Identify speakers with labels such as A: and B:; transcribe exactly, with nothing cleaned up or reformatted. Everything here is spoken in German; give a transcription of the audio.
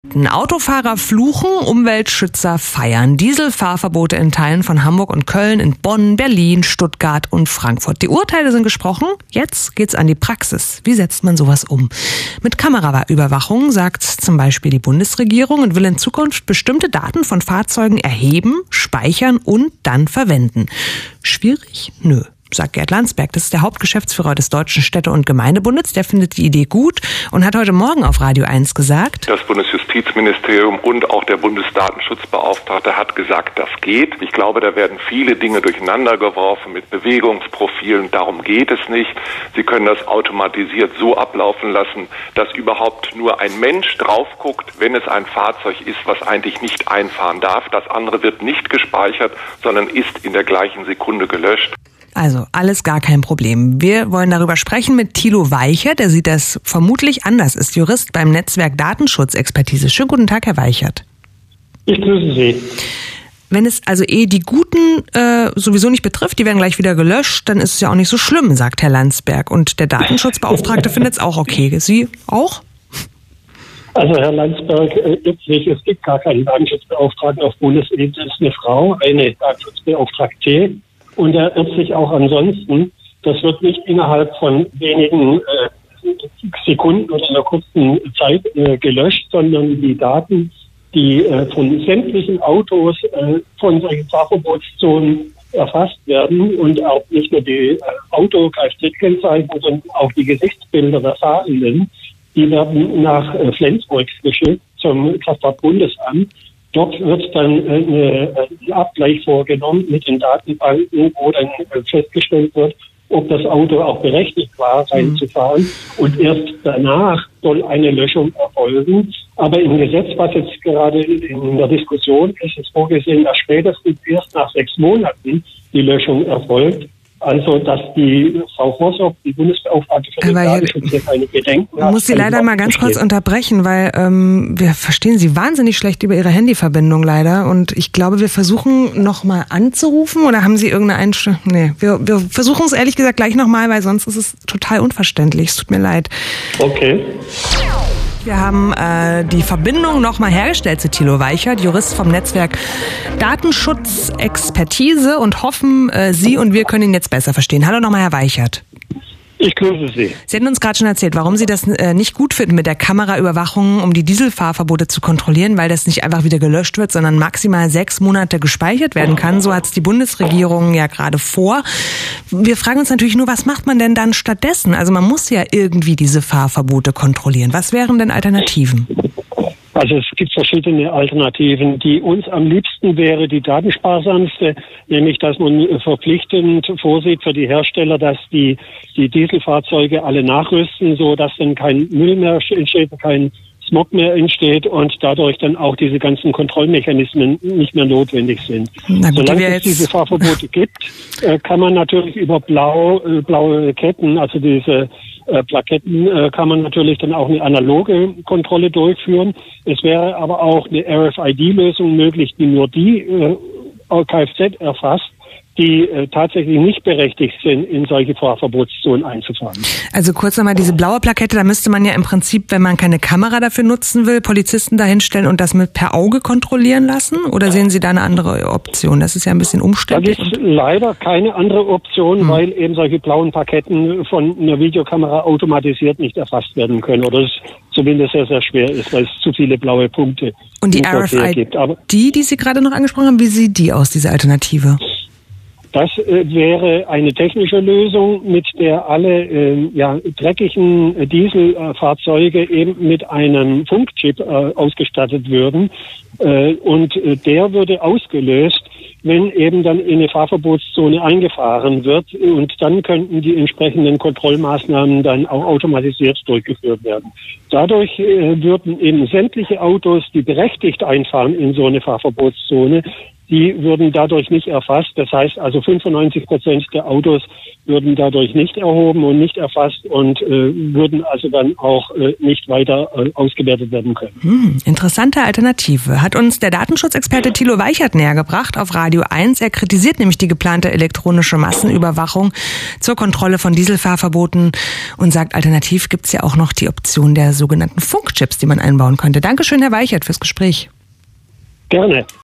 A: Autofahrer fluchen, Umweltschützer feiern. Dieselfahrverbote in Teilen von Hamburg und Köln, in Bonn, Berlin, Stuttgart und Frankfurt. Die Urteile sind gesprochen, jetzt geht's an die Praxis. Wie setzt man sowas um? Mit Kameraüberwachung, sagt zum Beispiel die Bundesregierung, und will in Zukunft bestimmte Daten von Fahrzeugen erheben, speichern und dann verwenden. Schwierig? Nö. Sagt Gerd Landsberg, das ist der Hauptgeschäftsführer des Deutschen Städte- und Gemeindebundes. Der findet die Idee gut und hat heute Morgen auf Radio eins gesagt:
B: Das Bundesjustizministerium und auch der Bundesdatenschutzbeauftragte hat gesagt, das geht. Ich glaube, da werden viele Dinge durcheinander geworfen mit Bewegungsprofilen. Darum geht es nicht. Sie können das automatisiert so ablaufen lassen, dass überhaupt nur ein Mensch drauf guckt, wenn es ein Fahrzeug ist, was eigentlich nicht einfahren darf. Das andere wird nicht gespeichert, sondern ist in der gleichen Sekunde gelöscht.
A: Also alles gar kein Problem. Wir wollen darüber sprechen mit Thilo Weichert. Der sieht das vermutlich anders, ist Jurist beim Netzwerk Datenschutzexpertise. Schönen guten Tag, Herr Weichert.
C: Ich grüße Sie.
A: Wenn es also eh die Guten äh, sowieso nicht betrifft, die werden gleich wieder gelöscht, dann ist es ja auch nicht so schlimm, sagt Herr Landsberg. Und der Datenschutzbeauftragte findet es auch okay. Sie auch?
C: Also Herr Landsberg, letztlich, es gibt gar keinen Datenschutzbeauftragten auf Bundesebene. Das ist eine Frau, eine Datenschutzbeauftragte. Und er irrt sich auch ansonsten. Das wird nicht innerhalb von wenigen äh, Sekunden oder einer kurzen Zeit äh, gelöscht, sondern die Daten, die äh, von sämtlichen Autos äh, von solchen Fahrverbotszonen erfasst werden und auch nicht nur die äh, Auto-Kfz-Kennzeichen, sondern auch die Gesichtsbilder der Fahrenden, die werden nach äh, Flensburg geschickt zum Kraftfahrtbundesamt. Dort wird dann eine, ein Abgleich vorgenommen mit den Datenbanken, wo dann festgestellt wird, ob das Auto auch berechtigt war, reinzufahren. Und erst danach soll eine Löschung erfolgen. Aber im Gesetz, was jetzt gerade in der Diskussion ist, ist vorgesehen, dass spätestens erst nach sechs Monaten die Löschung erfolgt. Also, dass die Frau Vossoff, die Bundesbeauftragte für den Datenschutz, hier keine Bedenken hat.
A: Ich muss Sie leider mal ganz kurz unterbrechen, weil ähm, wir verstehen Sie wahnsinnig schlecht über Ihre Handyverbindung leider. Und ich glaube, wir versuchen nochmal anzurufen, oder haben Sie irgendeine Einstellung? Nee, wir, wir versuchen es ehrlich gesagt gleich nochmal, weil sonst ist es total unverständlich. Es tut mir leid.
C: Okay.
A: Wir haben äh, die Verbindung nochmal hergestellt zu Thilo Weichert, Jurist vom Netzwerk Datenschutzexpertise, und hoffen, äh, Sie und wir können ihn jetzt besser verstehen. Hallo nochmal, Herr Weichert.
C: Ich grüße Sie.
A: Sie hatten uns gerade schon erzählt, warum Sie das äh, nicht gut finden mit der Kameraüberwachung, um die Dieselfahrverbote zu kontrollieren, weil das nicht einfach wieder gelöscht wird, sondern maximal sechs Monate gespeichert werden kann. So hat es die Bundesregierung ja gerade vor. Wir fragen uns natürlich nur, was macht man denn dann stattdessen? Also man muss ja irgendwie diese Fahrverbote kontrollieren. Was wären denn Alternativen?
C: Also es gibt verschiedene Alternativen. Die uns am liebsten wäre die datensparsamste, nämlich dass man verpflichtend vorsieht für die Hersteller, dass die die Dieselfahrzeuge alle nachrüsten, so dass dann kein Müll mehr entsteht, kein Smog mehr entsteht und dadurch dann auch diese ganzen Kontrollmechanismen nicht mehr notwendig sind.
A: Na gut,
C: Solange es
A: jetzt...
C: diese Fahrverbote gibt, kann man natürlich über blau, blaue Ketten, also diese Äh, Plaketten, äh, kann man natürlich dann auch eine analoge Kontrolle durchführen. Es wäre aber auch eine R F I D-Lösung möglich, die nur die äh, Kfz erfasst, die äh, tatsächlich nicht berechtigt sind, in solche Fahrverbotszonen einzufahren.
A: Also kurz nochmal, diese blaue Plakette, da müsste man ja im Prinzip, wenn man keine Kamera dafür nutzen will, Polizisten dahinstellen und das mit per Auge kontrollieren lassen? Oder sehen Sie da eine andere Option? Das ist ja ein bisschen umständlich.
C: Da gibt es leider keine andere Option, hm. weil eben solche blauen Plaketten von einer Videokamera automatisiert nicht erfasst werden können. Oder es zumindest sehr, sehr schwer ist, weil es zu viele blaue Punkte
A: und die R F I D, Aber die, die Sie gerade noch angesprochen haben, wie sieht die aus, diese Alternative?
C: Das äh, wäre eine technische Lösung, mit der alle äh, ja, dreckigen äh, Dieselfahrzeuge eben mit einem Funkchip äh, ausgestattet würden. Äh, und äh, der würde ausgelöst, wenn eben dann in eine Fahrverbotszone eingefahren wird. Und dann könnten die entsprechenden Kontrollmaßnahmen dann auch automatisiert durchgeführt werden. Dadurch äh, würden eben sämtliche Autos, die berechtigt einfahren in so eine Fahrverbotszone, die würden dadurch nicht erfasst. Das heißt also fünfundneunzig Prozent der Autos würden dadurch nicht erhoben und nicht erfasst und äh, würden also dann auch äh, nicht weiter äh, ausgewertet werden können.
A: Hm, interessante Alternative. Hat uns der Datenschutzexperte Thilo Weichert näher gebracht auf Radio eins. Er kritisiert nämlich die geplante elektronische Massenüberwachung zur Kontrolle von Dieselfahrverboten und sagt, alternativ gibt es ja auch noch die Option der sogenannten Funkchips, die man einbauen könnte. Dankeschön, Herr Weichert, fürs Gespräch.
C: Gerne.